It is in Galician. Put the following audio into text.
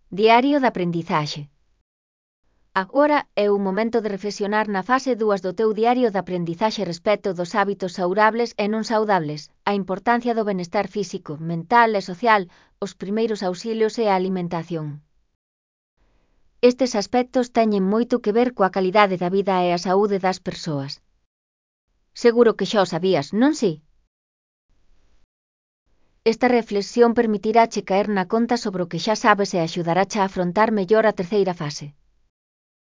Diario de aprendizaxe. Agora é o momento de reflexionar na fase 2 do teu diario de aprendizaxe respecto dos hábitos saurables e non saudables, a importancia do benestar físico, mental e social, os primeiros auxilios e a alimentación. Estes aspectos teñen moito que ver coa calidade da vida e a saúde das persoas. Seguro que xa o sabías, non si? Esta reflexión permitiráche caer na conta sobre o que xa sabes e axudarache a afrontar mellor a terceira fase.